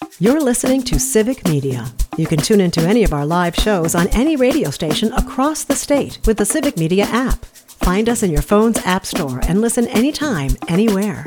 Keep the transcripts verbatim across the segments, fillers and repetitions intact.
You're listening to Civic Media. You can tune into any of our live shows on any radio station across the state with the Civic Media app. Find us in your phone's app store and listen anytime, anywhere.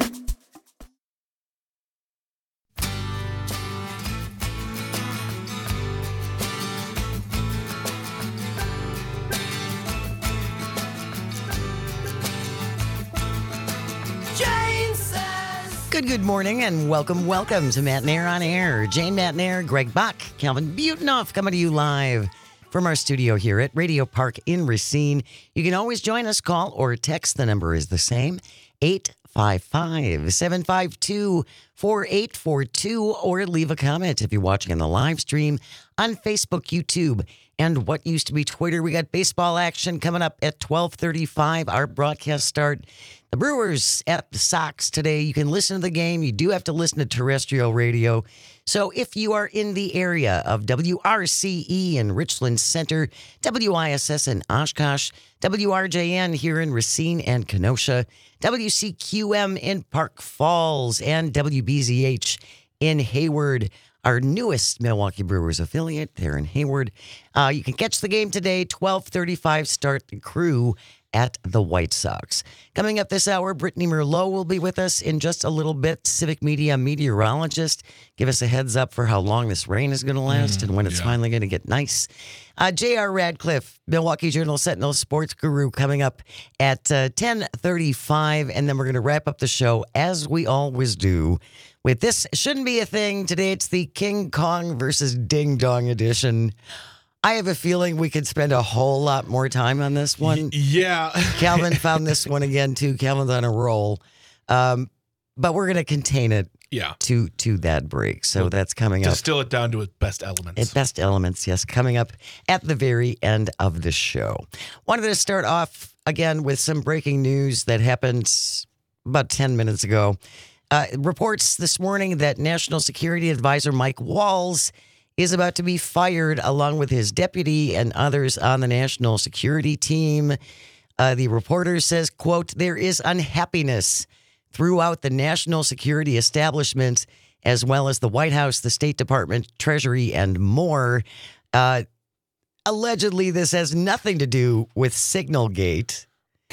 Good, good morning and welcome, welcome to Matt Nair on Air. Jane Matt Nair, Greg Bach, Calvin Butenoff coming to you live from our studio here at Radio Park in Racine. You can always join us, call or text. The number is the same, eight five five, seven five two, four eight four two, or leave a comment if you're watching on the live stream on Facebook, YouTube, and what used to be Twitter. We got baseball action coming up at twelve thirty-five. Our broadcast start. The Brewers at the Sox today. You can listen to the game. You do have to listen to terrestrial radio. So if you are in the area of W R C E in Richland Center, W I S S in Oshkosh, W R J N here in Racine and Kenosha, W C Q M in Park Falls, and W B Z H in Hayward, our newest Milwaukee Brewers affiliate there in Hayward. Uh, you can catch the game today, twelve thirty-five start. The Crew at the White Sox. Coming up this hour, Brittany Merlot will be with us in just a little bit. Civic Media meteorologist. Give us a heads up for how long this rain is going to last mm, and when it's yeah. finally going to get nice. Uh, J R Radcliffe, Milwaukee Journal Sentinel sports guru, coming up at uh, ten thirty-five. And then we're going to wrap up the show, as we always do, with This Shouldn't Be a Thing. Today it's the King Kong versus Ding Dong edition. I have a feeling we could spend a whole lot more time on this one. Yeah. Calvin found this one again, too. Calvin's on a roll. Um, but we're going to contain it yeah. to to that break. So well, that's coming up. Distill it down to its best elements. Its best elements, yes. Coming up at the very end of the show. Wanted to start off, again, with some breaking news that happened about ten minutes ago. Uh, reports this morning that National Security Advisor Mike Walls is about to be fired along with his deputy and others on the national security team. Uh, the reporter says, quote, there is unhappiness throughout the national security establishment, as well as the White House, the State Department, Treasury, and more. Uh, allegedly, this has nothing to do with Signalgate.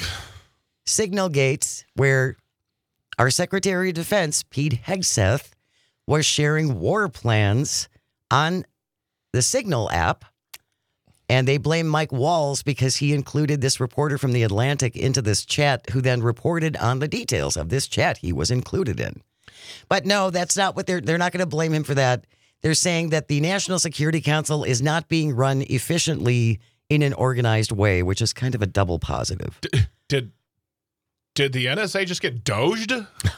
Signalgate, where our Secretary of Defense, Pete Hegseth, was sharing war plans on the Signal app, and they blame Mike Walls because he included this reporter from The Atlantic into this chat, who then reported on the details of this chat he was included in. But no, that's not what they're, they're not going to blame him for that. They're saying that the National Security Council is not being run efficiently in an organized way, which is kind of a double positive. Did, did, did the N S A just get doged?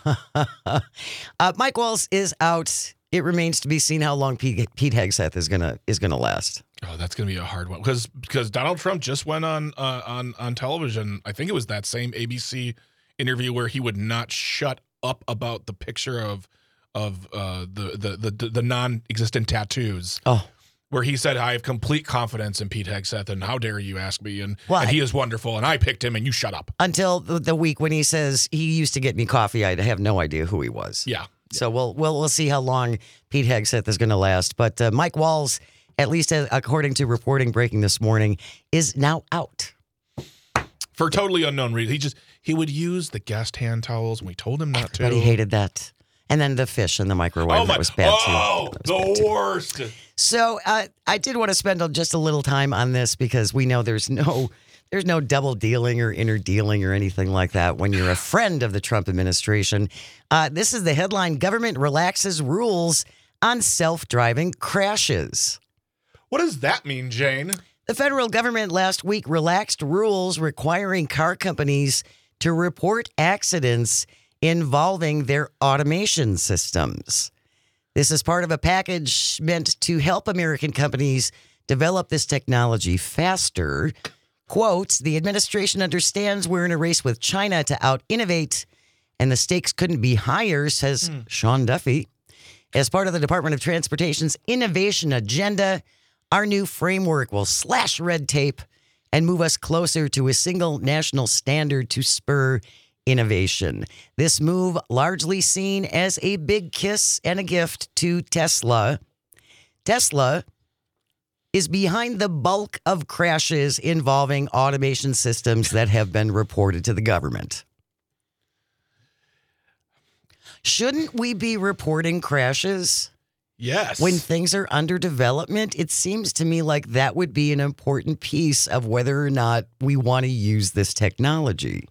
uh, Mike Walls is out. It remains to be seen how long Pete, Pete Hegseth is gonna is gonna last. Oh, that's gonna be a hard one because because Donald Trump just went on uh, on on television. I think it was that same A B C interview where he would not shut up about the picture of of uh, the, the the the non-existent tattoos. Oh, where he said, "I have complete confidence in Pete Hegseth, and how dare you ask me? And, well, and he is wonderful, and I picked him, and you shut up." Until the, the week when he says he used to get me coffee, I have no idea who he was. Yeah. So we'll we'll we'll see how long Pete Hegseth is going to last. But uh, Mike Walls, at least as, according to reporting breaking this morning, is now out for totally unknown reason. He just he would use the guest hand towels, and we told him not to. But he hated that. And then the fish in the microwave. Oh my, that was bad oh, too. Oh, the worst. Too. So uh, I did want to spend just a little time on this because we know there's no. There's no double dealing or inner dealing or anything like that when you're a friend of the Trump administration. Uh, this is the headline: Government relaxes rules on self-driving crashes. What does that mean, Jane? The federal government last week relaxed rules requiring car companies to report accidents involving their automation systems. This is part of a package meant to help American companies develop this technology faster. Quote, the administration understands we're in a race with China to out-innovate, and the stakes couldn't be higher, says mm. Sean Duffy. As part of the Department of Transportation's innovation agenda, our new framework will slash red tape and move us closer to a single national standard to spur innovation. This move largely seen as a big kiss and a gift to Tesla. Tesla is behind the bulk of crashes involving automation systems that have been reported to the government. Shouldn't we be reporting crashes? Yes. When things are under development, it seems to me like that would be an important piece of whether or not we want to use this technology.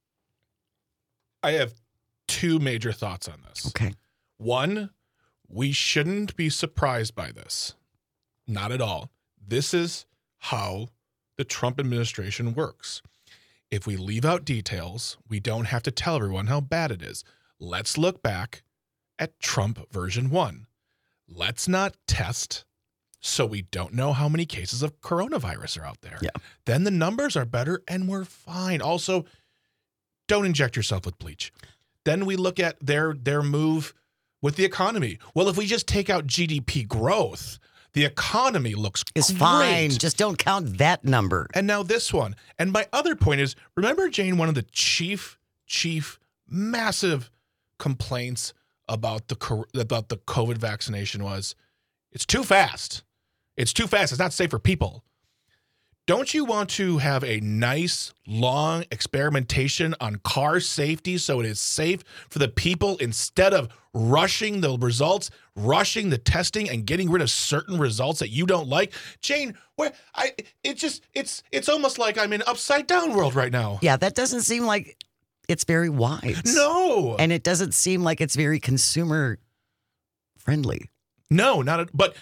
I have two major thoughts on this. Okay. One, we shouldn't be surprised by this. Not at all. This is how the Trump administration works. If we leave out details, we don't have to tell everyone how bad it is. Let's look back at Trump version one. Let's not test so we don't know how many cases of coronavirus are out there. Yeah. Then the numbers are better and we're fine. Also, don't inject yourself with bleach. Then we look at their their move with the economy. Well, if we just take out G D P growth, the economy looks It's great. fine. Just don't count that number. And now this one. And my other point is, remember, Jane, one of the chief, chief, massive complaints about the about the COVID vaccination was, it's too fast. It's too fast. It's not safe for people. Don't you want to have a nice, long experimentation on car safety so it is safe for the people instead of rushing the results, rushing the testing, and getting rid of certain results that you don't like? Jane, where I it just it's it's almost like I'm in upside down world right now. Yeah, that doesn't seem like it's very wise. No. And it doesn't seem like it's very consumer friendly. No, not a, but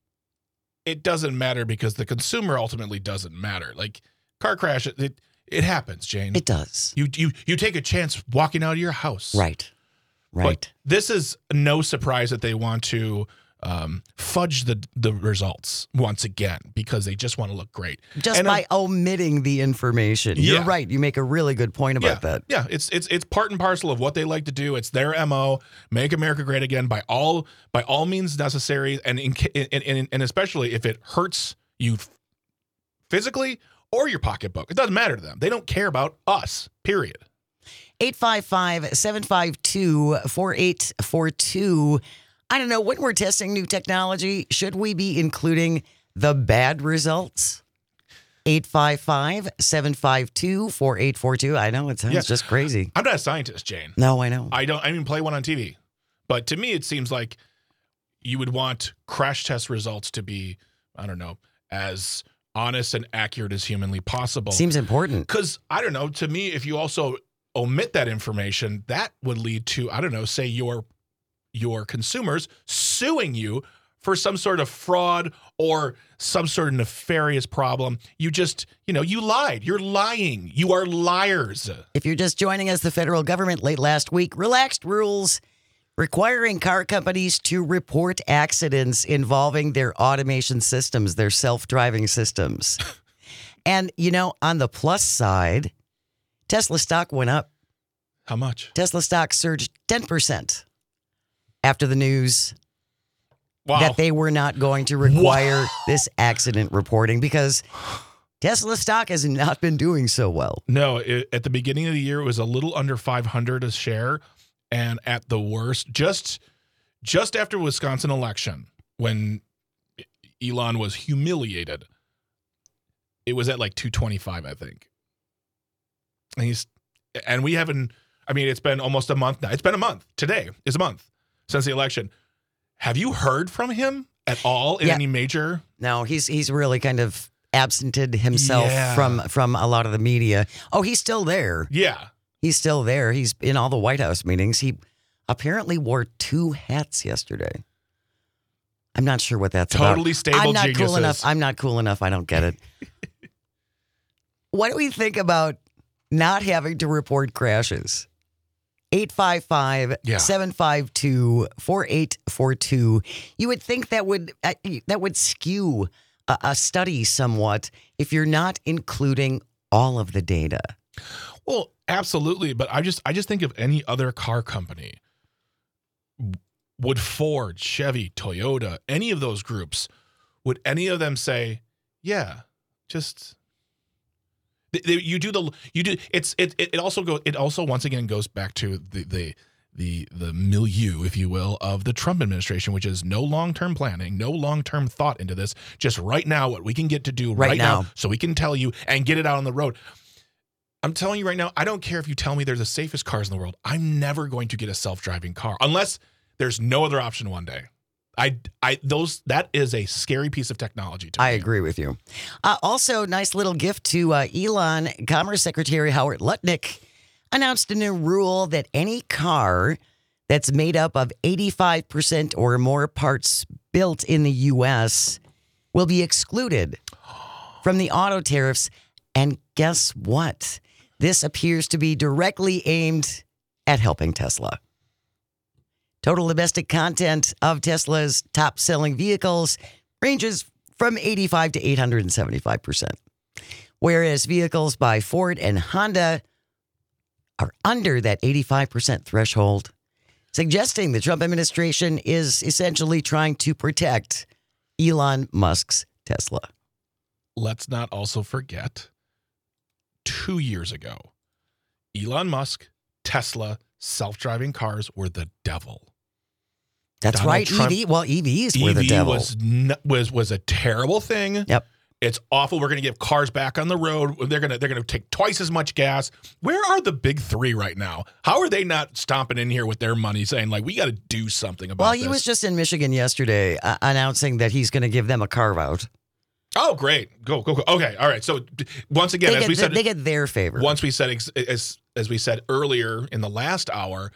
it doesn't matter because the consumer ultimately doesn't matter. Like car crash, it it happens, Jane. It does. You you you take a chance walking out of your house. Right. Right. But this is no surprise that they want to um, fudge the the results once again because they just want to look great. Just And, by uh, omitting the information. You're Yeah. right. You make a really good point about yeah, that. Yeah, it's it's it's part and parcel of what they like to do. It's their M O, make America great again by all by all means necessary, and in, and, and, and especially if it hurts you physically or your pocketbook. It doesn't matter to them. They don't care about us, period. eight five five, seven five two, four eight four two. I don't know, when we're testing new technology, should we be including the bad results? eight five five, seven five two, four eight four two. I know, it sounds Yeah. just crazy. I'm not a scientist, Jane. No, I know. I don't I even play one on T V. But to me, it seems like you would want crash test results to be, I don't know, as honest and accurate as humanly possible. Seems important. Because, I don't know, to me, if you also omit that information, that would lead to, I don't know, say your your consumers suing you for some sort of fraud or some sort of nefarious problem. You just, you know, you lied. You're lying. You are liars. If you're just joining us, the federal government late last week relaxed rules requiring car companies to report accidents involving their automation systems, their self-driving systems. And, you know, on the plus side, Tesla stock went up. How much? Tesla stock surged ten percent after the news Wow. that they were not going to require this accident reporting because Tesla stock has not been doing so well. No, it, at the beginning of the year, it was a little under five hundred a share. And at the worst, just just after Wisconsin election, when Elon was humiliated, it was at like two twenty-five, I think. And he's and we haven't, I mean, it's been almost a month now. It's been a month. Today is a month since the election. Have you heard from him at all in Yeah. any major? No, he's he's really kind of absented himself Yeah. from from a lot of the media. Oh, he's still there. Yeah. He's still there. He's in all the White House meetings. He apparently wore two hats yesterday. I'm not sure what that's about. Totally stable I'm not cool geniuses. enough. I'm not cool enough. I don't get it. What do we think about not having to report crashes? eight five five, seven five two, four eight four two. You would think that would uh, that would skew a, a study somewhat if you're not including all of the data. Well, absolutely, but I just I just think of any other car company, would Ford, Chevy, Toyota, any of those groups, would any of them say, yeah, just The- the- You do the you do it's it it also go it also once again goes back to the the the the milieu, if you will, of the Trump administration, which is no long-term planning, no long-term thought into this. Just right now, what we can get to do right, Right now. now. so we can tell you and get it out on the road. I'm telling you right now, I don't care if you tell me they're the safest cars in the world. I'm never going to get a self-driving car unless there's no other option one day. I, I, those, that is a scary piece of technology to me. I agree with you. Uh, also, nice little gift to uh, Elon. Commerce Secretary Howard Lutnick announced a new rule that any car that's made up of eighty-five percent or more parts built in the U S will be excluded from the auto tariffs. And guess what? This appears to be directly aimed at helping Tesla. Total domestic content of Tesla's top-selling vehicles ranges from eighty-five to eight hundred seventy-five percent, whereas vehicles by Ford and Honda are under that eighty-five percent threshold, suggesting the Trump administration is essentially trying to protect Elon Musk's Tesla. Let's not also forget, two years ago, Elon Musk, Tesla, self-driving cars were the devil. That's Donald right. Trump- E V. Well, E Vs were E V the devil. was n- was was a terrible thing. Yep. It's awful. We're going to give cars back on the road. They're going to they're going to take twice as much gas. Where are the big three right now? How are they not stomping in here with their money, saying like we got to do something about Well, this? he was just in Michigan yesterday uh, announcing that he's going to give them a carve out. Oh, great. Go go go. Okay. All right. So d- once again, They as get, we the- said, they get their favor. once we said ex- as as we said earlier in the last hour,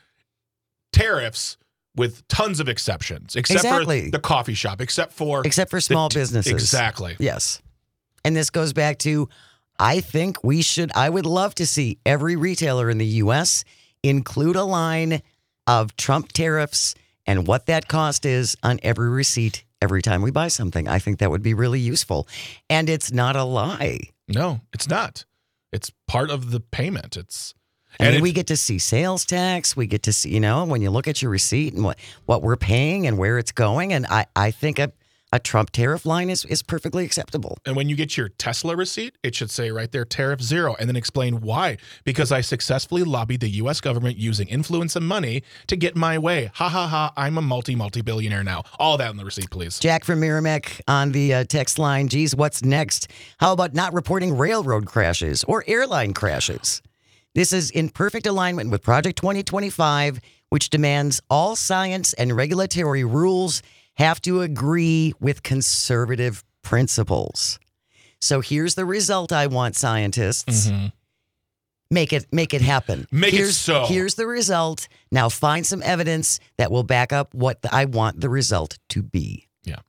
tariffs with tons of exceptions, except Exactly. for the coffee shop, except for Except for small the- businesses. Exactly. Yes. And this goes back to, I think we should, I would love to see every retailer in the U S include a line of Trump tariffs and what that cost is on every receipt every time we buy something. I think that would be really useful. And it's not a lie. No, it's not. It's part of the payment. It's And, and it- we get to see sales tax. We get to see, you know, when you look at your receipt and what, what we're paying and where it's going. And I, I think a, a Trump tariff line is, is perfectly acceptable. And when you get your Tesla receipt, it should say right there, tariff zero, and then explain why. Because I successfully lobbied the U S government using influence and money to get my way. Ha ha ha, I'm a multi, multi-billionaire now. All that in the receipt, please. Jack from Merrimack on the uh, text line. Geez, what's next? How about not reporting railroad crashes or airline crashes? This is in perfect alignment with Project twenty twenty-five, which demands all science and regulatory rules have to agree with conservative principles. So here's the result I want, scientists. Mhm. Make it make it happen. Make it here's, so. Here's the result. Now find some evidence that will back up what I want the result to be.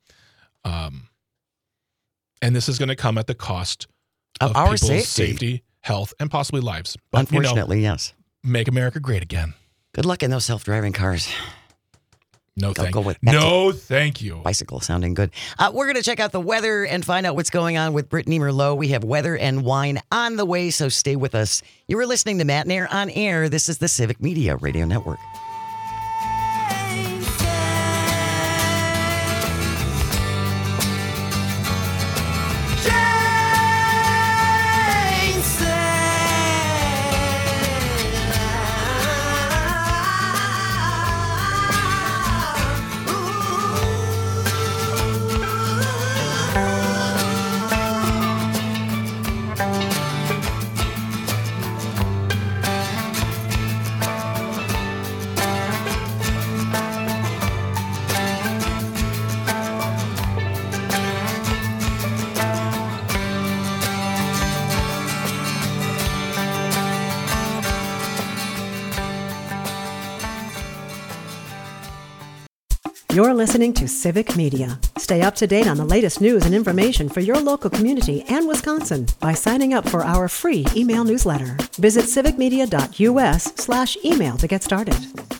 Um, and this is going to come at the cost Of of, our people's safety. safety, health, and possibly lives. But, you know, Unfortunately, yes. make America great again. Good luck in those self-driving cars. No, Go- thank go with- that's No, thank you. Bicycle sounding good. Uh, we're going to check out the weather and find out what's going on with Brittany Merlot. We have weather and wine on the way, so stay with us. You are listening to Matt and Air on Air. This is the Civic Media Radio Network. You're listening to Civic Media. Stay up to date on the latest news and information for your local community and Wisconsin by signing up for our free email newsletter. Visit civicmedia.us slash email to get started.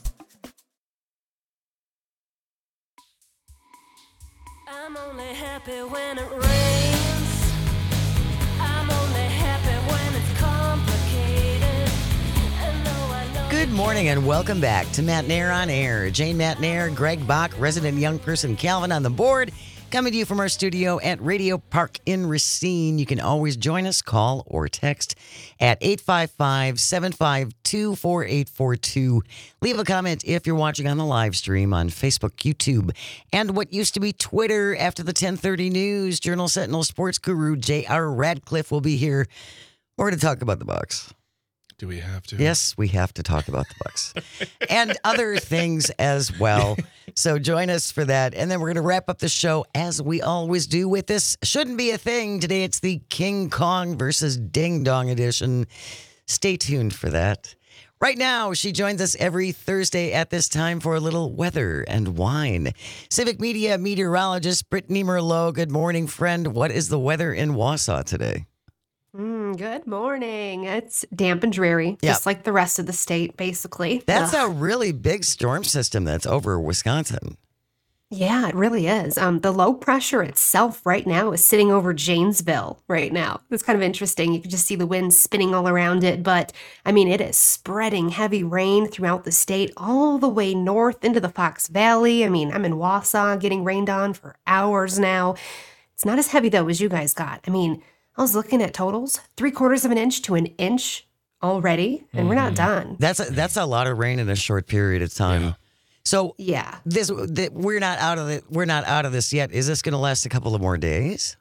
I'm only happy when it rains. I'm only happy when it's complicated. And though I know Good morning and welcome back to Matt Nair on Air. Jane Matt Nair, Greg Bach, resident young person Calvin on the board. Coming to you from our studio at Radio Park in Racine. You can always join us, call or text at eight five five, seven five two, four eight four two. Leave a comment if you're watching on the live stream on Facebook, YouTube, and what used to be Twitter. After the ten thirty news, Journal Sentinel sports guru J R Radcliffe will be here. We're going to talk about the Bucks. Do we have to? Yes, we have to talk about the Bucks and other things as well. So join us for that. And then we're going to wrap up the show as we always do with this Shouldn't Be a Thing. Today it's the King Kong versus Ding Dong edition. Stay tuned for that. Right now, she joins us every Thursday at this time for a little weather and wine. Civic Media meteorologist Brittany Merlot. Good morning, friend. What is the weather in Wausau today? Mm, good morning. It's damp and dreary, Yep. just like the rest of the state, basically. That's Ugh. a really big storm system that's over Wisconsin. Yeah, it really is. Um, the low pressure itself right now is sitting over Janesville right now. It's kind of interesting. You can just see the wind spinning all around it. But, I mean, it is spreading heavy rain throughout the state all the way north into the Fox Valley. I mean, I'm in Wausau getting rained on for hours now. It's not as heavy, though, as you guys got. I mean, I was looking at totals, three quarters of an inch to an inch already, and we're not done. That's a, that's a lot of rain in a short period of time. Yeah. So Yeah. this th- we're not out of it. We're not out of this yet. Is this going to last a couple of more days?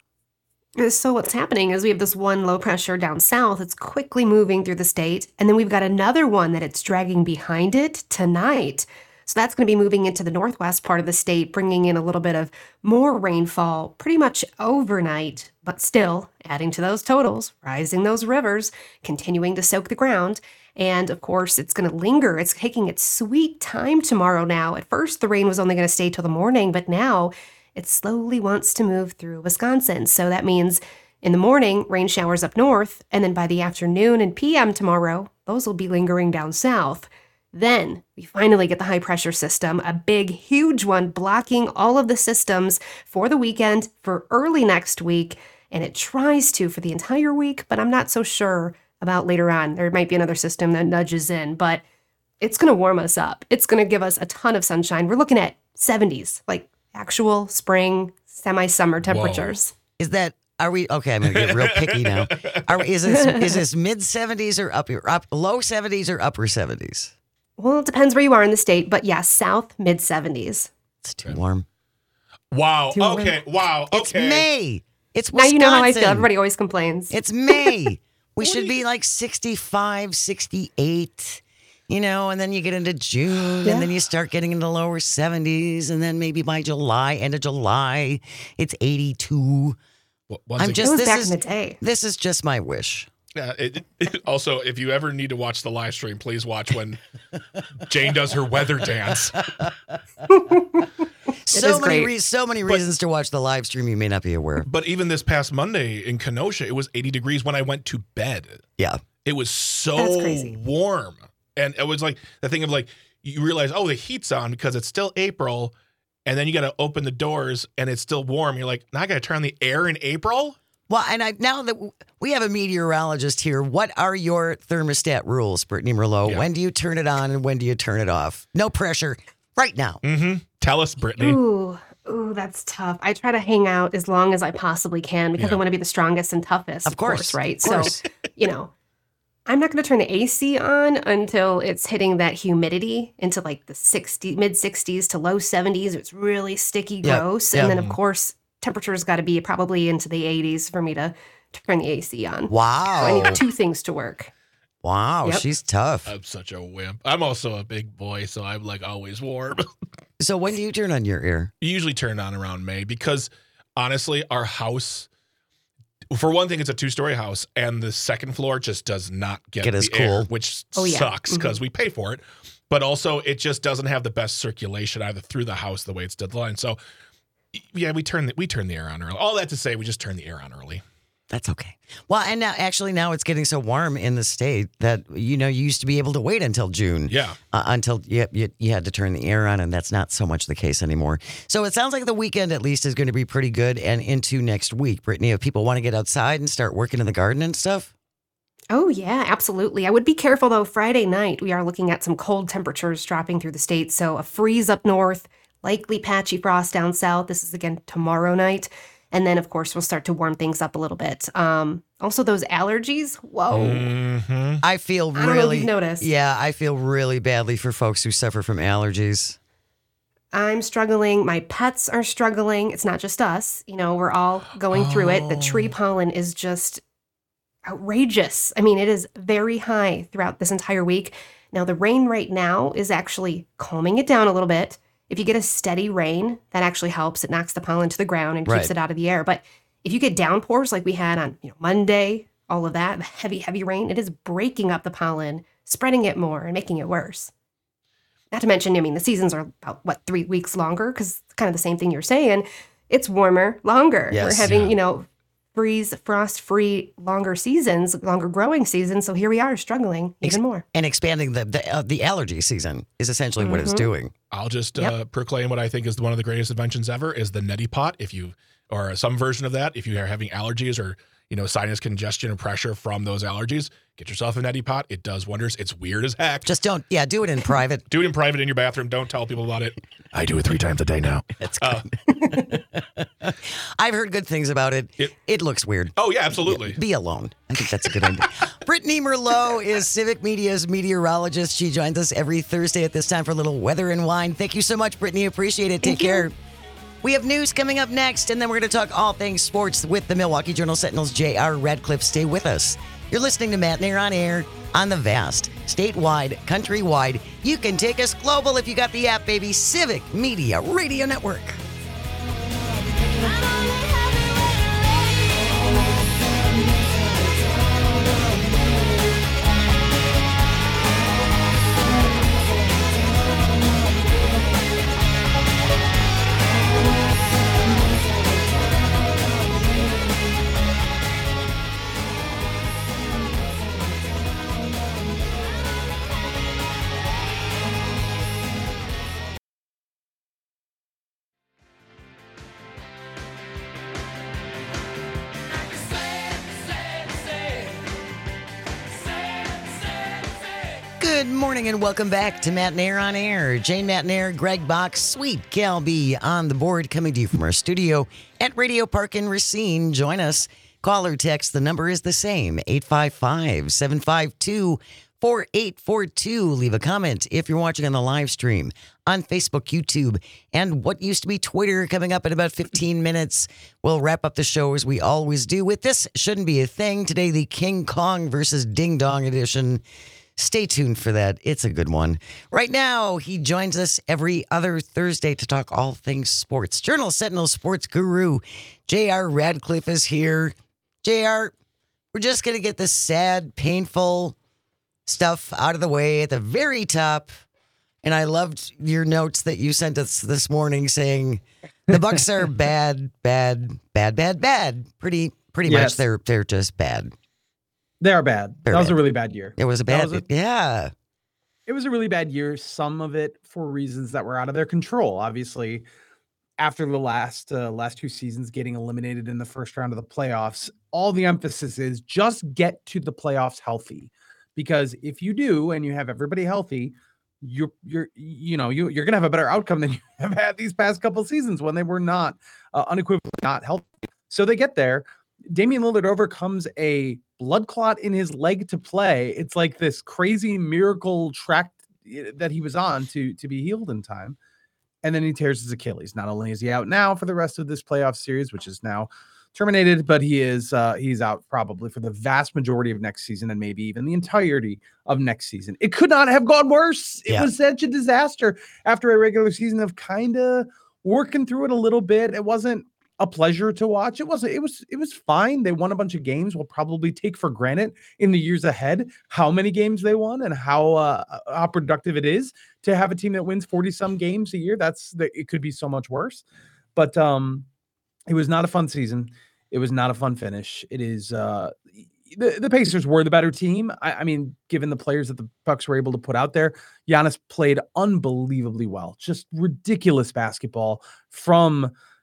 So what's happening is we have this one low pressure down south. It's quickly moving through the state. And then we've got another one that it's dragging behind it tonight. So that's going to be moving into the northwest part of the state, bringing in a little bit of more rainfall pretty much overnight, but still adding to those totals, rising those rivers, continuing to soak the ground. And of course, it's going to linger. It's taking its sweet time tomorrow now. At first, the rain was only going to stay till the morning, but now it slowly wants to move through Wisconsin. So that means in the morning, rain showers up north, and then by the afternoon and P M tomorrow, those will be lingering down south. Then we finally get the high pressure system, a big, huge one blocking all of the systems for the weekend, for early next week. And it tries to for the entire week, but I'm not so sure about later on. There might be another system that nudges in, but it's going to warm us up. It's going to give us a ton of sunshine. We're looking at seventies, like actual spring, semi-summer temperatures. Is that are we okay? I'm going to get real picky now. Are we, is this is this mid seventies or up up low seventies or upper seventies? Well, it depends where you are in the state, but yeah, south, mid seventies. It's too warm. Wow. Too warm. Okay. Wow. Okay. It's May. It's Now Wisconsin. you know how I feel. Everybody always complains. It's May. We What should do be you- like sixty-five, sixty-eight, you know, and then you get into June Yeah. and then you start getting into lower seventies. And then maybe by July, end of July, it's eighty-two. Well, once I'm again- just, It was this back is, in the day. this is just my wish. Yeah, it, it- also, if you ever need to watch the live stream, please watch when Jane does her weather dance. So is many, great. re- so many reasons to watch the live stream you may not be aware. But even this past Monday in Kenosha, it was eighty degrees when I went to bed. Yeah. It was so That's crazy. warm. And it was like the thing of like, you realize, oh, the heat's on because it's still April. And then you got to open the doors and it's still warm. You're like, now I got to turn on the air in April? Well, and I now that w- we have a meteorologist here, what are your thermostat rules, Brittany Merlot? Yeah. When do you turn it on and when do you turn it off? No pressure. Right now. Mm-hmm. Tell us, Brittany. Ooh, ooh, that's tough. I try to hang out as long as I possibly can because Yeah. I want to be the strongest and toughest, Of of, course, course, right? of course. So, you know, I'm not going to turn the A C on until it's hitting that humidity into like the sixty, mid sixties to low seventies. It's really sticky, Yep, gross. yep. And then, of course, temperature's got to be probably into the eighties for me to turn the A C on. So I Wow. need two things to work. Wow. Yep. She's tough. I'm such a wimp. I'm also a big boy, so I'm like always warm. So when do you turn on your air? You usually turn it on around May because honestly, our house, for one thing, it's a two story house, and the second floor just does not get, Get the as air, cool. which Oh, yeah. sucks because Mhm. we pay for it. But also, it just doesn't have the best circulation either through the house the way it's designed. So, yeah, we turn the, we turn the air on early. All that to say, we just turn the air on early. That's okay. Well, and now actually now it's getting so warm in the state that, you know, you used to be able to wait until June. Yeah. Uh, until you, you, you had to turn the air on, and that's not so much the case anymore. So it sounds like the weekend at least is going to be pretty good and into next week. Brittany, if people want to get outside and start working in the garden and stuff. Oh, yeah, absolutely. I would be careful though. Friday night, we are looking at some cold temperatures dropping through the state. So a freeze up north, likely patchy frost down south. This is again tomorrow night. And then, of course, we'll start to warm things up a little bit. Um, also, those allergies. Whoa. Mm-hmm. I feel I don't know if really, you've noticed. yeah, I feel really badly for folks who suffer from allergies. I'm struggling. My pets are struggling. It's not just us. You know, we're all going through it. The tree Oh. pollen is just outrageous. I mean, it is very high throughout this entire week. Now, the rain right now is actually calming it down a little bit. If you get a steady rain, that actually helps. It knocks the pollen to the ground and keeps Right. it out of the air. But if you get downpours like we had on you know Monday, all of that, the heavy, heavy rain, it is breaking up the pollen, spreading it more and making it worse. Not to mention, I mean, the seasons are about, what, three weeks longer? Because kind of the same thing you're saying. It's warmer longer. Yes. We're having, Yeah. you know, freeze, frost-free, longer seasons, longer growing seasons. So here we are struggling Ex- even more. And expanding the the, uh, the allergy season is essentially what it's Mhm. doing. I'll just Yep. uh, proclaim what I think is one of the greatest inventions ever is the neti pot. If you, or some version of that, if you are having allergies or, you know, sinus congestion and pressure from those allergies, get yourself a neti pot. It does wonders. It's weird as heck. Just don't, yeah, do it in private. Do it in private in your bathroom. Don't tell people about it. I do it three times a day now. It's Uh, good. I've heard good things about it. It- It looks weird. oh, yeah, absolutely. Be alone. I think that's a good idea. Brittany Merlot is Civic Media's meteorologist. She joins us every Thursday at this time for a little weather and wine. Thank you so much, Brittany. Appreciate it. Take Thank you. care. We have news coming up next, and then we're going to talk all things sports with the Milwaukee Journal Sentinel's J R Radcliffe. Stay with us. You're listening to Matt Nair on air on the vast, statewide, countrywide. You can take us global if you got the app, baby. Civic Media Radio Network. Good morning and welcome back to Matt Nair on Air. Jane Matt Nair, Greg Bach, Sweet Cal B on the board, coming to you from our studio at Radio Park in Racine. Join us. Call or text. The number is the same, eight five five, seven five two, four eight four two. Leave a comment if you're watching on the live stream on Facebook, YouTube, and what used to be Twitter. Coming up in about fifteen minutes. We'll wrap up the show as we always do with This Shouldn't Be a Thing. Today, the King Kong versus Ding Dong edition. Stay tuned for that. It's a good one. Right now, he joins us every other Thursday to talk all things sports. Journal Sentinel sports guru J R Radcliffe is here. J R, we're just going to get the sad, painful stuff out of the way at the very top. And I loved your notes that you sent us this morning saying the Bucks are bad, bad, bad, bad, bad. Pretty, pretty much Yes. they're they're just bad. They are bad. They're that was bad. a really bad year. It was a That bad, was a- yeah. It was a really bad year. Some of it for reasons that were out of their control. Obviously, after the last uh, last two seasons getting eliminated in the first round of the playoffs, all the emphasis is just get to the playoffs healthy. Because if you do and you have everybody healthy, you're you're you know you you're gonna have a better outcome than you have had these past couple seasons when they were not uh, unequivocally not healthy. So they get there. Damian Lillard overcomes a blood clot in his leg to play. It's like this crazy miracle track that he was on to to be healed in time. And then he tears his Achilles. Not only is he out now for the rest of this playoff series, which is now terminated, but he is uh, he's out probably for the vast majority of next season and maybe even the entirety of next season. It could not have gone worse. It Yeah. was such a disaster after a regular season of kind of working through it a little bit. It wasn't a pleasure to watch. It wasn't, it was, it was fine. They won a bunch of games. We'll probably take for granted in the years ahead how many games they won and how uh, how productive it is to have a team that wins forty some games a year. That's the, it could be so much worse, but um, it was not a fun season. It was not a fun finish. It is uh, the, the Pacers were the better team. I, I mean, given the players that the Bucks were able to put out there, Giannis played unbelievably well, just ridiculous basketball from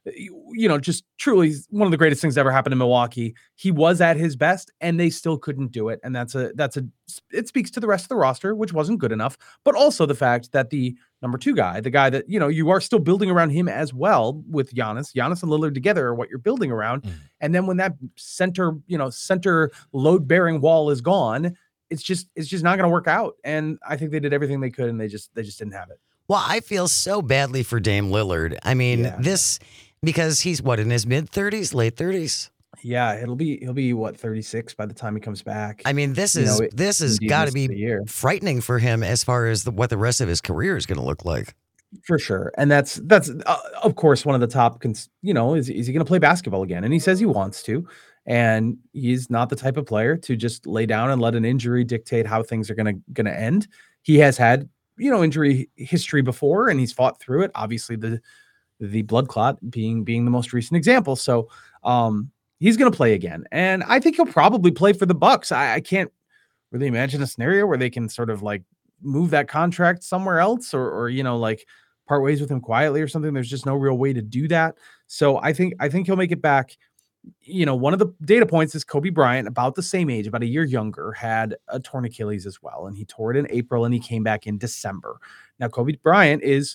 you know, just truly one of the greatest things that ever happened in Milwaukee. He was at his best and they still couldn't do it. And that's a, that's a, it speaks to the rest of the roster, which wasn't good enough, but also the fact that the number two guy, the guy that, you know, you are still building around him as well with Giannis, Giannis and Lillard together are what you're building around. Mm. And then when that center, you know, center load bearing wall is gone, it's just, it's just not going to work out. And I think they did everything they could and they just, they just didn't have it. Well, I feel so badly for Dame Lillard. I mean, yeah. this, because he's what, in his mid thirties, late thirties? Yeah, it'll be he'll be what, thirty-six by the time he comes back. I mean, this is you know, it, this has got to be frightening for him as far as the, what the rest of his career is going to look like. For sure, and that's that's uh, of course one of the top. Cons- you know, is is he going to play basketball again? And he says he wants to, and he's not the type of player to just lay down and let an injury dictate how things are going to going to end. He has had you know injury history before, and he's fought through it. Obviously, the the blood clot being being the most recent example. So. um He's going to play again, and I think he'll probably play for the Bucks. I, I can't really imagine a scenario where they can sort of like move that contract somewhere else, or, or you know, like part ways with him quietly or something. There's just no real way to do that. So I think I think he'll make it back. You know, one of the data points is Kobe Bryant, about the same age, about a year younger, had a torn Achilles as well, and he tore it in April, and he came back in December. Now, Kobe Bryant is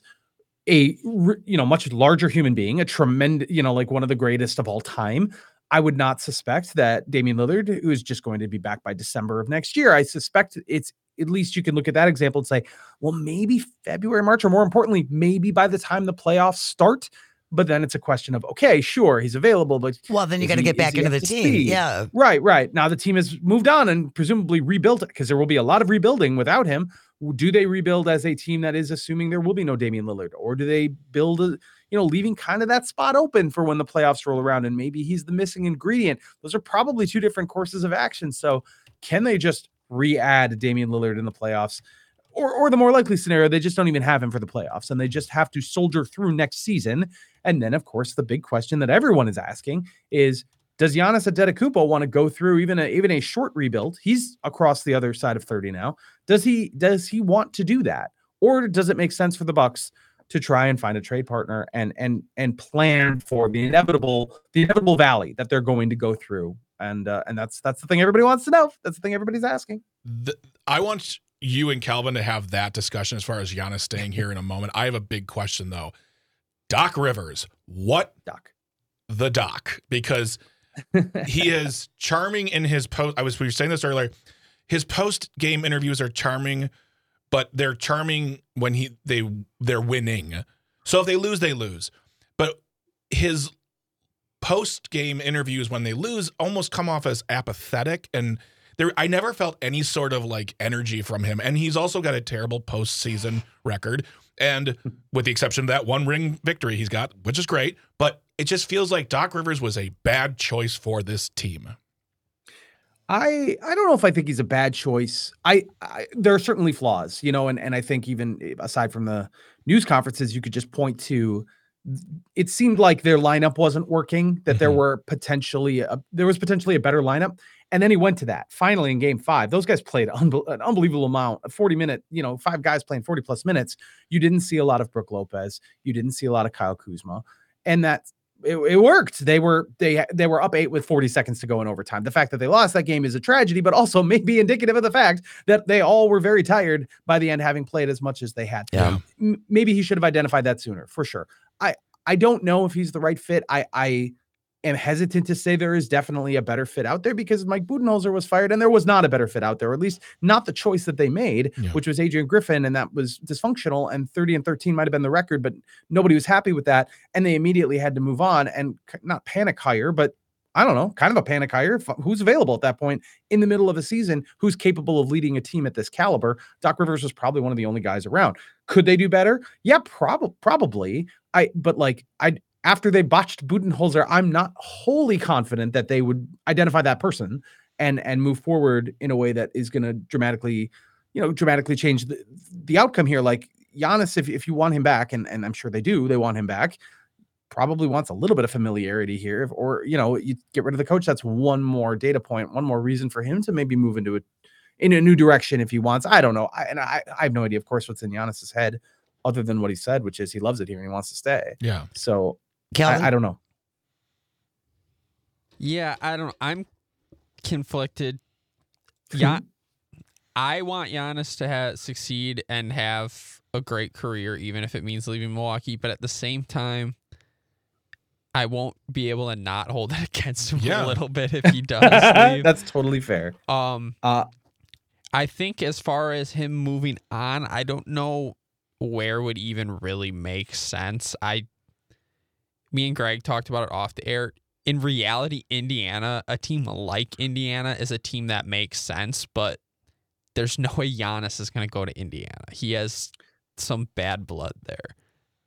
a you know much larger human being, a tremendous, you know, like one of the greatest of all time. I would not suspect that Damian Lillard, who is just going to be back by December of next year, I suspect it's at least you can look at that example and say, well, maybe February, March, or more importantly, maybe by the time the playoffs start. But then it's a question of, okay, sure, he's available, but well, then you got to get back into the team. Speed? Yeah, right, right. Now the team has moved on and presumably rebuilt it because there will be a lot of rebuilding without him. Do they rebuild as a team that is assuming there will be no Damian Lillard, or do they build a you know, leaving kind of that spot open for when the playoffs roll around and maybe he's the missing ingredient? Those are probably two different courses of action. So can they just re-add Damian Lillard in the playoffs? Or, or the more likely scenario, they just don't even have him for the playoffs and they just have to soldier through next season. And then, of course, the big question that everyone is asking is, does Giannis Antetokounmpo want to go through even a, even a short rebuild? He's across the other side of thirty now. Does he, does he want to do that? Or does it make sense for the Bucks to try and find a trade partner and and and plan for the inevitable the inevitable valley that they're going to go through? And uh, and that's that's the thing everybody wants to know. That's the thing everybody's asking. The, I want you and Calvin to have that discussion as far as Giannis staying here in a moment. I have a big question though. Doc Rivers, what Doc? The Doc, because he is charming in his post. I was we were saying this earlier. His post game interviews are charming, but they're charming when he they they're winning. So if they lose, they lose. But his post game interviews when they lose almost come off as apathetic, and there I never felt any sort of like energy from him. And he's also got a terrible postseason record, and with the exception of that one ring victory he's got, which is great, but it just feels like Doc Rivers was a bad choice for this team. I I don't know if I think he's a bad choice. I, I there are certainly flaws, you know, and, and I think even aside from the news conferences, you could just point to, it seemed like their lineup wasn't working, that mm-hmm. there were potentially a, there was potentially a better lineup. And then he went to that finally in game five. Those guys played unbe- an unbelievable amount, a forty minute, you know, five guys playing forty plus minutes. You didn't see a lot of Brook Lopez. You didn't see a lot of Kyle Kuzma, and that It, it worked. They were they they were up eight with forty seconds to go in overtime. The fact that they lost that game is a tragedy, but also maybe indicative of the fact that they all were very tired by the end, having played as much as they had. Yeah. M- maybe he should have identified that sooner, for sure. I I don't know if he's the right fit. I I am hesitant to say there is definitely a better fit out there because Mike Budenholzer was fired and there was not a better fit out there, or at least not the choice that they made, yeah. which was Adrian Griffin, and that was dysfunctional, and thirty and thirteen might have been the record, but nobody was happy with that, and they immediately had to move on and not panic hire, but I don't know, kind of a panic hire. Who's available at that point in the middle of a season? Who's capable of leading a team at this caliber? Doc Rivers was probably one of the only guys around. Could they do better? Yeah, prob- probably. I, but like, I, after they botched Budenholzer, I'm not wholly confident that they would identify that person and, and move forward in a way that is going to dramatically, you know, dramatically change the, the outcome here. Like Giannis, if, if you want him back, and, and I'm sure they do, they want him back, probably wants a little bit of familiarity here, or, you know, you get rid of the coach. That's one more data point, one more reason for him to maybe move into a, in a new direction if he wants. I don't know. I, and I, I have no idea, of course, what's in Giannis's head other than what he said, which is he loves it here and he wants to stay. Yeah. So Calvin, I, I don't know. Yeah, I don't. I'm conflicted. Yeah, I want Giannis to have succeed and have a great career, even if it means leaving Milwaukee. But at the same time, I won't be able to not hold it against him Yeah. a little bit if he does leave. That's totally fair. Um, Uh, I think as far as him moving on, I don't know where would even really make sense. I, me and Greg talked about it off the air. In reality, Indiana, a team like Indiana, is a team that makes sense, but there's no way Giannis is going to go to Indiana. He has some bad blood there.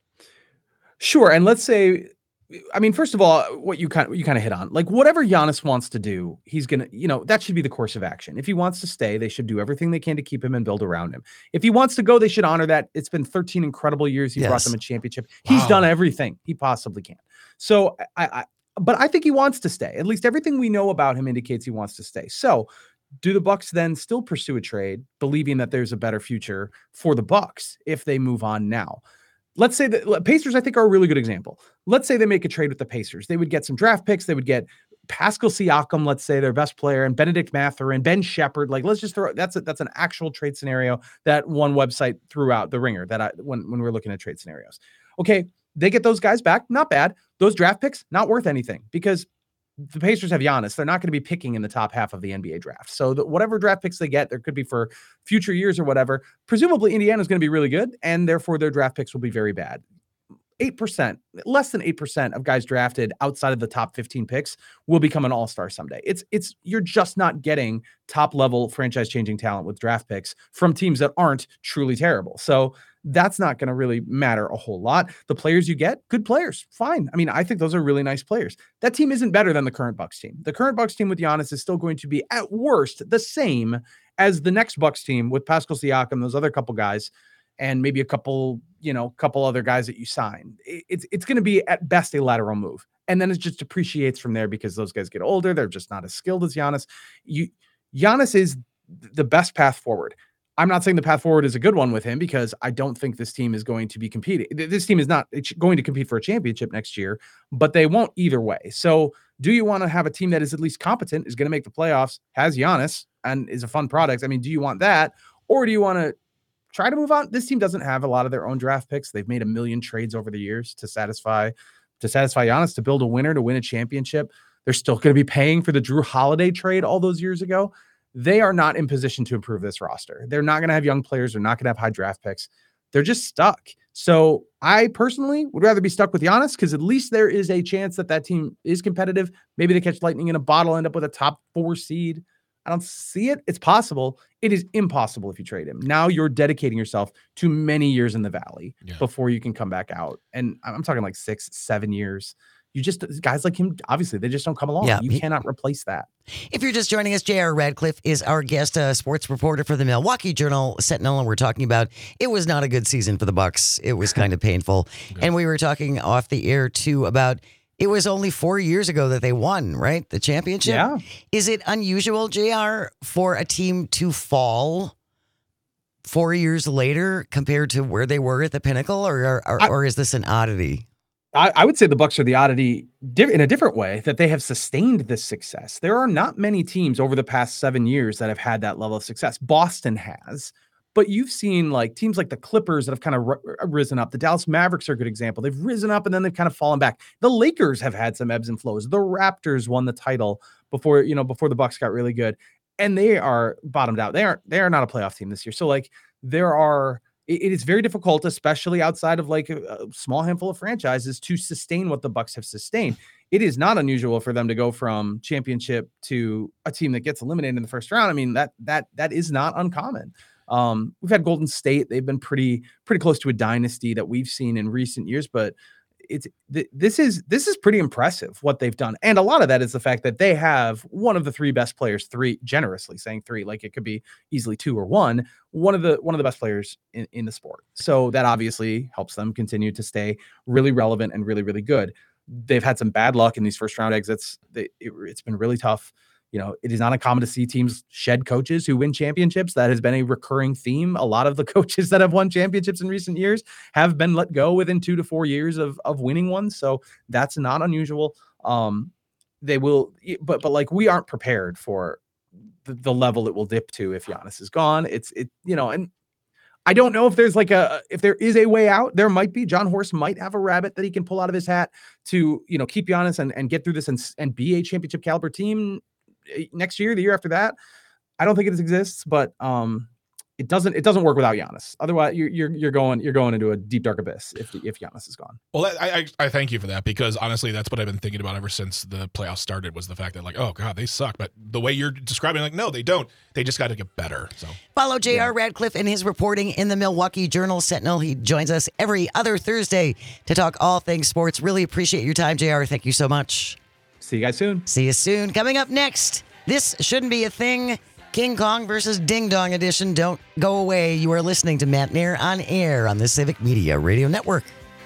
Sure, and let's say, I mean, first of all, what you kind of you kind of hit on, like whatever Giannis wants to do, he's gonna, you know, that should be the course of action. If he wants to stay, they should do everything they can to keep him and build around him. If he wants to go, they should honor that. It's been thirteen incredible years. He brought Yes. them a championship. He's Wow. done everything he possibly can. So I, I, but I think he wants to stay. At least everything we know about him indicates he wants to stay. So do the Bucks then still pursue a trade, believing that there's a better future for the Bucks if they move on now? Let's say that Pacers, I think, are a really good example. Let's say they make a trade with the Pacers. They would get some draft picks. They would get Pascal Siakam, let's say, their best player, and Benedict Mathurin, Ben Shepherd. Like, let's just throw that's a, that's an actual trade scenario that one website threw out the ringer that I when when we're looking at trade scenarios. Okay, they get those guys back, not bad. Those draft picks, not worth anything because the Pacers have Giannis. They're not going to be picking in the top half of the N B A draft. So the, whatever draft picks they get, there could be for future years or whatever. Presumably Indiana is going to be really good, and therefore their draft picks will be very bad. eight percent, less than eight percent of guys drafted outside of the top fifteen picks will become an all-star someday. It's, it's, you're just not getting top level franchise changing talent with draft picks from teams that aren't truly terrible. So that's not going to really matter a whole lot. The players you get, good players, fine. I mean, I think those are really nice players. That team isn't better than the current Bucks team. The current Bucks team with Giannis is still going to be at worst the same as the next Bucks team with Pascal Siakam, those other couple guys, and maybe a couple, you know, couple other guys that you sign. It's it's going to be at best a lateral move. And then it just appreciates from there because those guys get older. They're just not as skilled as Giannis. You, Giannis is the best path forward. I'm not saying the path forward is a good one with him because I don't think this team is going to be competing. This team is not going to compete for a championship next year, but they won't either way. So do you want to have a team that is at least competent, is going to make the playoffs, has Giannis, and is a fun product? I mean, do you want that? Or do you want to try to move on? This team doesn't have a lot of their own draft picks. They've made a million trades over the years to satisfy to satisfy Giannis, to build a winner, to win a championship. They're still going to be paying for the Drew Holiday trade all those years ago. They are not in position to improve this roster. They're not going to have young players. They're not going to have high draft picks. They're just stuck. So I personally would rather be stuck with Giannis because at least there is a chance that that team is competitive. Maybe they catch lightning in a bottle, end up with a top four seed. I don't see it. It's possible. It is impossible if you trade him. Now you're dedicating yourself to many years in the valley Yeah. before you can come back out. And I'm talking like six, seven years. You just, guys like him, obviously, they just don't come along. Yeah, You he- cannot replace that. If you're just joining us, J R. Radcliffe is our guest uh, sports reporter for the Milwaukee Journal Sentinel, and we're talking about it was not a good season for the Bucks. It was kind of painful. And we were talking off the air, too, about it was only four years ago that they won, right? The championship? Yeah. Is it unusual, J R, for a team to fall four years later compared to where they were at the pinnacle, or, or, I- or is this an oddity? I, I would say the Bucks are the oddity di- in a different way, that they have sustained this success. There are not many teams over the past seven years that have had that level of success. Boston has, but you've seen like teams like the Clippers that have kind of r- risen up. The Dallas Mavericks are a good example. They've risen up and then they've kind of fallen back. The Lakers have had some ebbs and flows. The Raptors won the title before, you know, before the Bucks got really good, and they are bottomed out. They aren't, they are not a playoff team this year. So like there are, it is very difficult, especially outside of like a, a small handful of franchises, to sustain what the Bucks have sustained. It is not unusual for them to go from championship to a team that gets eliminated in the first round. I mean, that that that is not uncommon. Um, we've had Golden State; they've been pretty pretty close to a dynasty that we've seen in recent years, but it's th- this is this is pretty impressive what they've done, and a lot of that is the fact that they have one of the three best players, three generously saying three, like it could be easily two or one, one of the one of the best players in, in the sport. So that obviously helps them continue to stay really relevant and really really good. They've had some bad luck in these first round exits. They, it, it's been really tough. You know, it is not uncommon to see teams shed coaches who win championships. That has been a recurring theme. A lot of the coaches that have won championships in recent years have been let go within two to four years of, of winning one. So that's not unusual. Um, they will, but but like we aren't prepared for the, the level it will dip to if Giannis is gone. It's it you know, and I don't know if there's like a if there is a way out. There might be. John Horst might have a rabbit that he can pull out of his hat to you know keep Giannis and and get through this and and be a championship caliber team next year, the year after that. I don't think it exists, but um. It doesn't. It doesn't work without Giannis. Otherwise, you're you're you're going you're going into a deep dark abyss if if Giannis is gone. Well, I, I I thank you for that because honestly, that's what I've been thinking about ever since the playoffs started. Was the fact that like, oh god, they suck. But the way you're describing, like, no, they don't. They just got to get better. So follow J R. Radcliffe in his reporting in the Milwaukee Journal Sentinel. He joins us every other Thursday to talk all things sports. Really appreciate your time, J R. Thank you so much. See you guys soon. See you soon. Coming up next, this shouldn't be a thing. King Kong versus Ding Dong edition. Don't go away. You are listening to Matt Nair on air on the Civic Media Radio Network.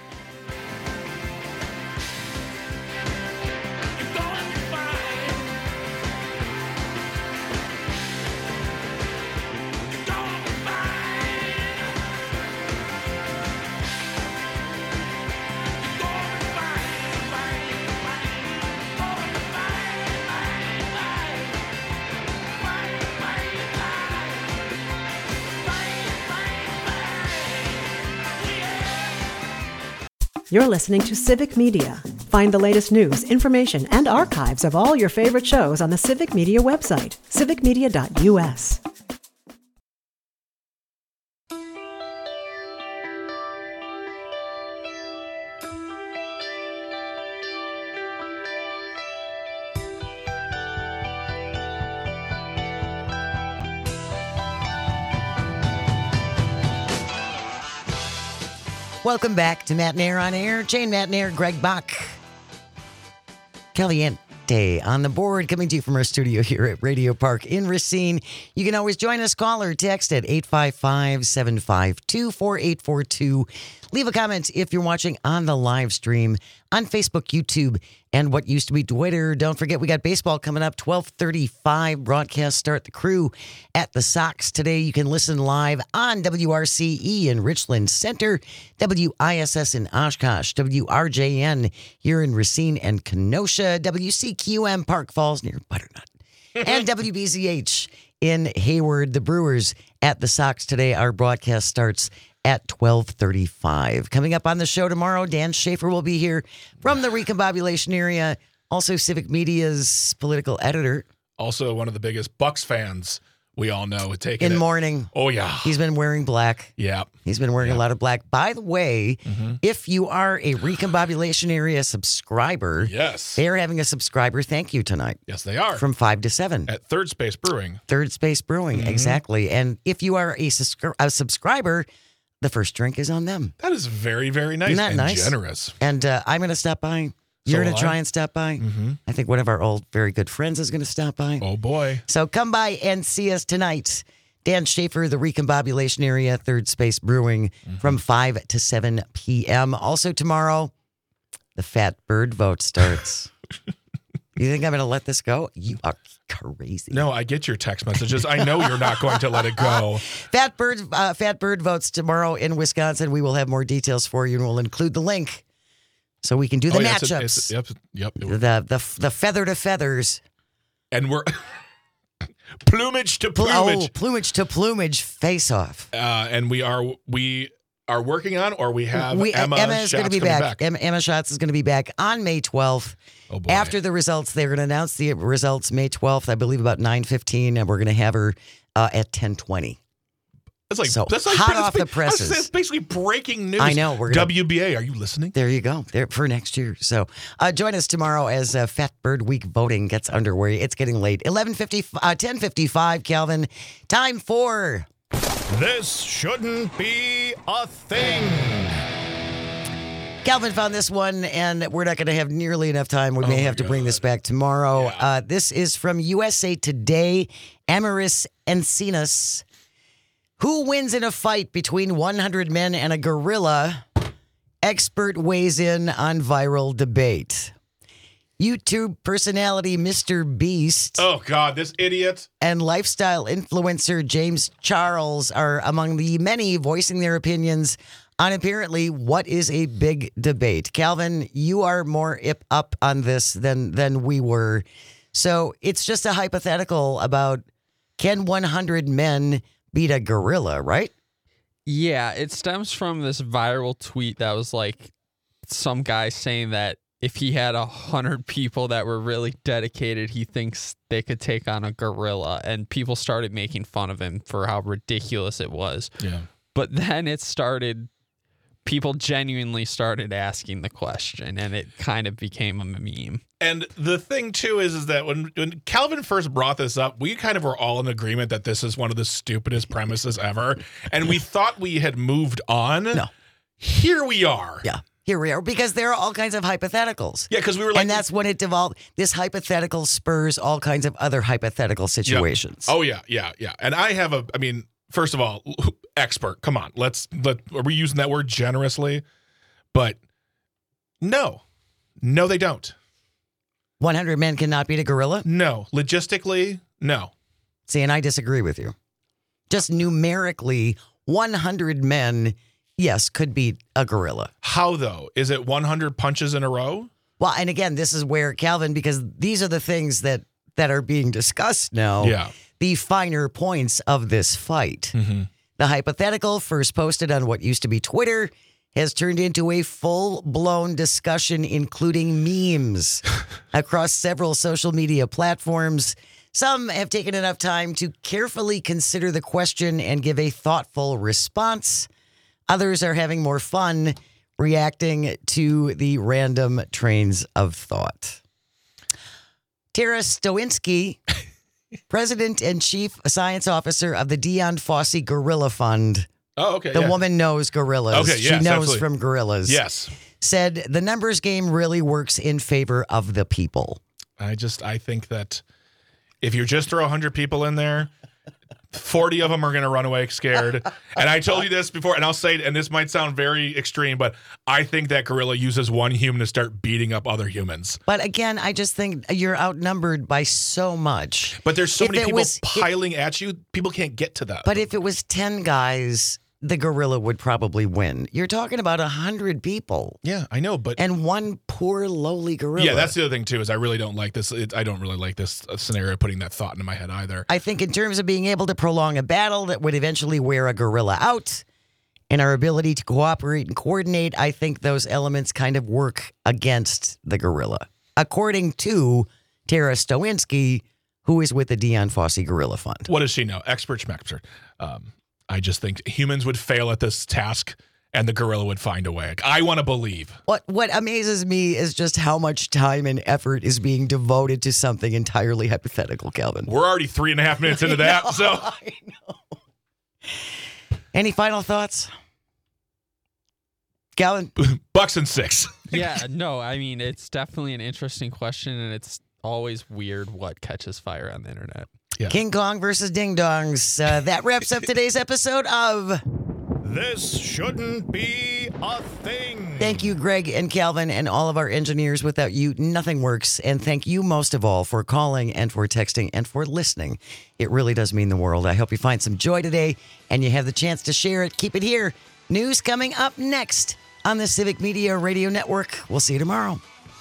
You're listening to Civic Media. Find the latest news, information, and archives of all your favorite shows on the Civic Media website, civic media dot u s. Welcome back to Matt Nair on air. Jane Matt Nair, Greg Bach, Caliente on the board, coming to you from our studio here at Radio Park in Racine. You can always join us, call or text at eight five five, seven five two, four eight four two. Leave a comment if you're watching on the live stream on Facebook, YouTube, and what used to be Twitter. Don't forget, we got baseball coming up, twelve thirty-five. Broadcast start the Crew at the Sox today. You can listen live on W R C E in Richland Center, W I S S in Oshkosh, W R J N here in Racine and Kenosha, W C Q M Park Falls near Butternut, and W B Z H in Hayward. The Brewers at the Sox today. Our broadcast starts at twelve thirty-five. Coming up on the show tomorrow, Dan Schaefer will be here from the recombobulation area. Also, Civic Media's political editor. Also, one of the biggest Bucks fans we all know. Taking in it. mourning. Oh, yeah. He's been wearing black. Yeah. He's been wearing yeah. a lot of black. By the way, mm-hmm. if you are a recombobulation area subscriber, yes, they're having a subscriber thank you tonight. Yes, they are. From five to seven. At Third Space Brewing. Third Space Brewing, mm-hmm. exactly. And if you are a, subscri- a subscriber, the first drink is on them. That is very, very nice Isn't that and nice? generous. And uh, I'm going to stop by. You're So going will to try I. and stop by. Mm-hmm. I think one of our old, very good friends is going to stop by. Oh, boy. So come by and see us tonight. Dan Schaefer, the recombobulation area, Third Space Brewing, mm-hmm. from five to seven p.m. Also tomorrow, the Fat Bird vote starts. You think I'm going to let this go? You are crazy. No, I get your text messages. I know you're not going to let it go. Fat Bird, uh, Fat Bird votes tomorrow in Wisconsin. We will have more details for you, and we'll include the link so we can do the oh, yeah, it's matchups. a, it's a, yep, yep. The, the the feather to feathers. And we're plumage to plumage. Oh, plumage to plumage face off. Uh, and we are we are working on, or we have we, Emma. Emma is going to be back. back. Emma, Emma Schatz is going to be back on May twelfth. Oh boy. After the results, they're going to announce the results May twelfth, I believe about nine fifteen, and we're going to have her uh, at ten twenty. That's like, so that's like hot that's off ba- the presses. That's basically breaking news. I know. We're gonna, W B A, are you listening? There you go. There for next year. So uh, join us tomorrow as uh, Fat Bird Week voting gets underway. It's getting late. eleven fifty, uh, ten fifty-five, Calvin. Time for... This shouldn't be a thing. Calvin found this one, and we're not going to have nearly enough time. We Oh may my have to bring God. this back tomorrow. Yeah. Uh, this is from U S A Today. Amaris Encinas. Who wins in a fight between one hundred men and a gorilla? Expert weighs in on viral debate. YouTube personality Mister Beast Oh, God, this idiot. and lifestyle influencer James Charles are among the many voicing their opinions on apparently what is a big debate. Calvin, you are more ip up on this than than we were. So it's just a hypothetical about can one hundred men beat a gorilla, right? Yeah, it stems from this viral tweet that was like some guy saying that if he had a hundred people that were really dedicated, he thinks they could take on a gorilla. And people started making fun of him for how ridiculous it was. Yeah. But then it started, people genuinely started asking the question, and it kind of became a meme. And the thing, too, is, is that when, when Calvin first brought this up, we kind of were all in agreement that this is one of the stupidest premises ever. And we thought we had moved on. No. Here we are. Yeah. Here we are, because there are all kinds of hypotheticals. Yeah, because we were like... And that's when it devolved. This hypothetical spurs all kinds of other hypothetical situations. Yeah. Oh, yeah, yeah, yeah. And I have a, I mean, first of all, expert, come on. Let's, let, are we using that word generously? But no. No, they don't. one hundred men cannot beat a gorilla? No. Logistically, no. See, and I disagree with you. Just numerically, one hundred men... yes, could beat a gorilla. How, though? Is it one hundred punches in a row? Well, and again, this is where, Calvin, because these are the things that, that are being discussed now, Yeah. the finer points of this fight. Mm-hmm. The hypothetical, first posted on what used to be Twitter, has turned into a full-blown discussion, including memes, across several social media platforms. Some have taken enough time to carefully consider the question and give a thoughtful response. Others are having more fun reacting to the random trains of thought. Tara Stoinski, President and Chief Science Officer of the Dion Fossey Gorilla Fund. Oh, okay. The yeah. woman knows gorillas. Okay, she yes, knows absolutely. from gorillas. Yes. Said the numbers game really works in favor of the people. I just, I think that if you just throw one hundred people in there, forty of them are going to run away scared. And I told you this before, and I'll say it, and this might sound very extreme, but I think that gorilla uses one human to start beating up other humans. But again, I just think you're outnumbered by so much. But there's so If many it people was- piling at you, people can't get to that. But if it was ten guys, the gorilla would probably win. You're talking about one hundred people yeah, I know, but and one poor lowly gorilla. yeah, that's the other thing too, is I really don't like this. It, I don't really like this uh, scenario, putting that thought into my head either. I think in terms of being able to prolong a battle that would eventually wear a gorilla out and our ability to cooperate and coordinate, I think those elements kind of work against the gorilla. According to Tara Stoinski, who is with the Dion Fossey Gorilla Fund. What does she know? Expert schmexpert. Um, I just think humans would fail at this task and the gorilla would find a way. Like, I want to believe. What what amazes me is just how much time and effort is being devoted to something entirely hypothetical, Calvin. We're already three and a half minutes into that. know, So I know. Any final thoughts? Calvin? Bucks and six. Yeah, no, I mean, it's definitely an interesting question, and it's always weird what catches fire on the internet. Yeah. King Kong versus Ding Dongs. Uh, that wraps up today's episode of This Shouldn't Be a Thing. Thank you, Greg and Calvin, and all of our engineers. Without you, nothing works. And thank you most of all for calling and for texting and for listening. It really does mean the world. I hope you find some joy today and you have the chance to share it. Keep it here. News coming up next on the Civic Media Radio Network. We'll see you tomorrow.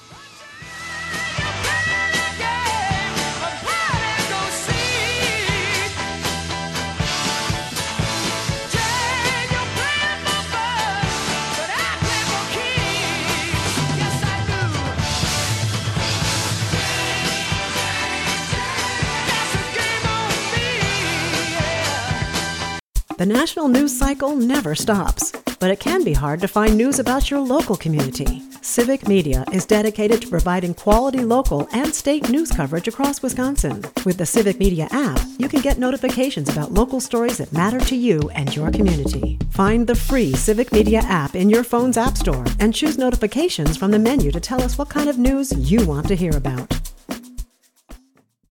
The national news cycle never stops, but it can be hard to find news about your local community. Civic Media is dedicated to providing quality local and state news coverage across Wisconsin. With the Civic Media app, you can get notifications about local stories that matter to you and your community. Find the free Civic Media app in your phone's app store and choose notifications from the menu to tell us what kind of news you want to hear about.